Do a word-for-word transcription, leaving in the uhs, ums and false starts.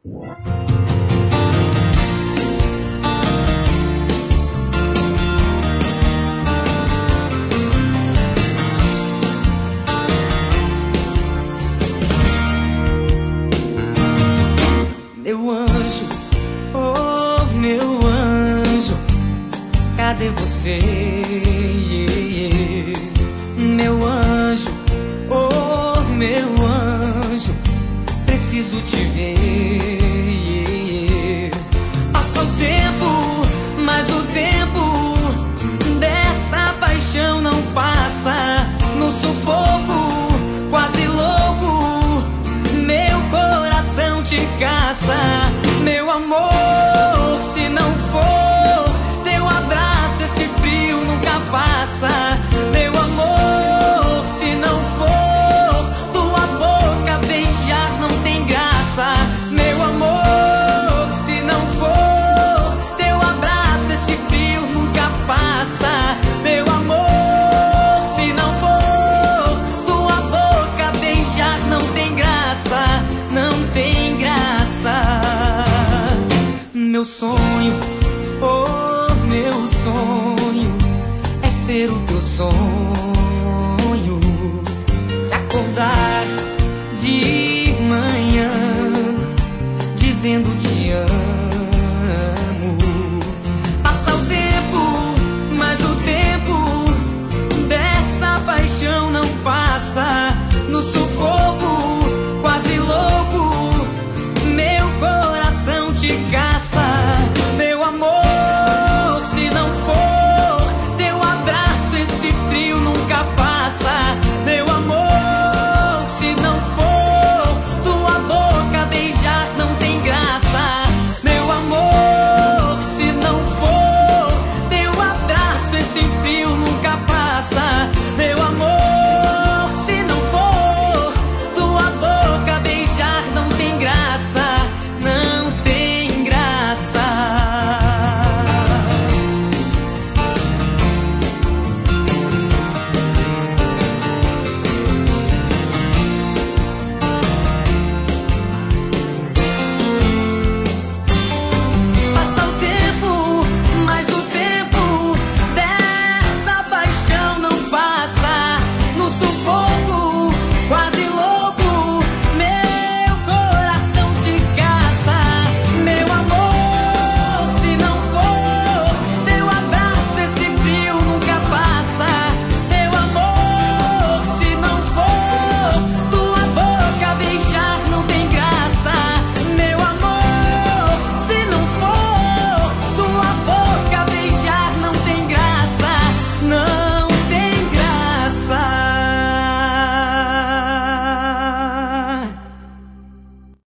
Meu anjo, oh meu anjo, cadê você? Meu anjo, oh meu anjo, preciso te ver. Passa o tempo, mas o tempo dessa paixão não passa. No sufoco, quase louco, meu coração te caça. Meu amor, se não for teu abraço, esse frio nunca passa. Meu amor, se não for tua boca, beijar não tem graça. Meu amor, se não for teu abraço, esse frio nunca passa. Meu amor, se não for tua boca, beijar não tem graça, não tem graça. Meu sonho, oh meu sonho, é ser o teu sonho, te acordar de manhã dizendo te